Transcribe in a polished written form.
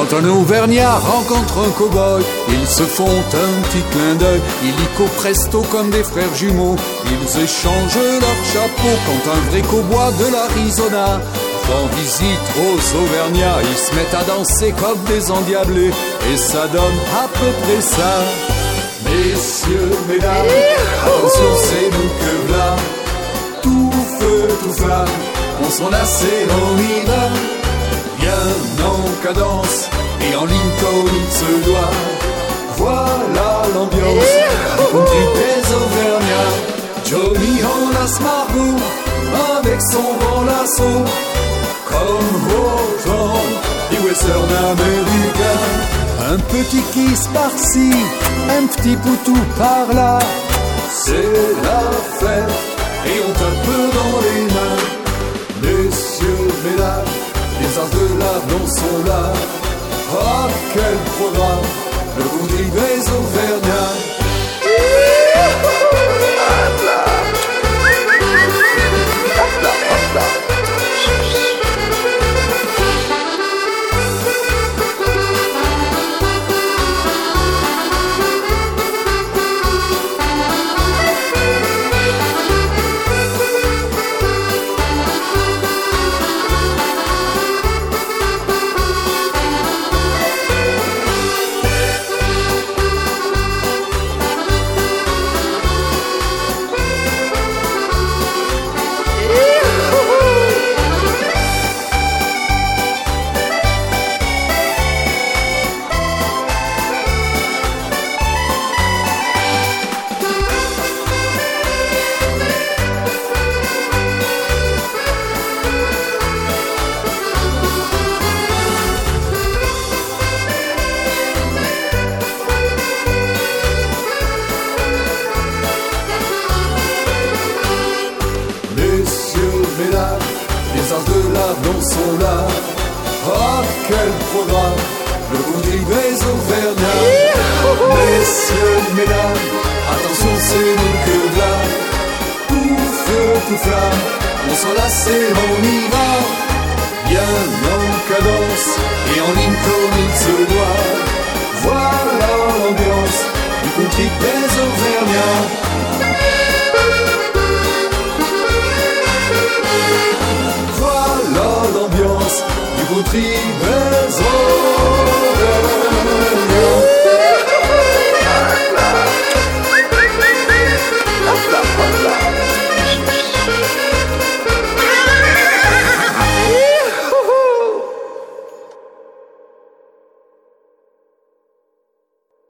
Quand un Auvergnat rencontre un cow-boy, ils se font un petit clin d'œil, illico presto comme des frères jumeaux. Ils échangent leurs chapeaux quand un vrai cow-boy de l'Arizona rend visite aux Auvergnats. Ils se mettent à danser comme des endiablés et ça donne à peu près ça. Messieurs, mesdames, attention c'est nous que v'là. Tout feu, tout flamme, on s'en lasse et on y va. Bien en cadence et en ligne comme il se doit. Voilà l'ambiance du country des Auvergnats. Johnny en a Margot avec son grand lasso, comme au temps du western américain. Un petit kiss par-ci, un petit poutou par-là. C'est la fête et on tape dans les mains. Messieurs, mesdames, les as de la danse sont là. Ah, quel programme, le country des Auvergnats. Sont là. Ah, quel programme, le country des Auvergnats. Messieurs, mesdames, attention c'est nous que là. Tout feu, tout flamme, on s'en lasse et on y va. Bien en cadence et en ligne comme il se doit. Voilà l'ambiance du country des Auvergnats. Voilà l'ambiance du country des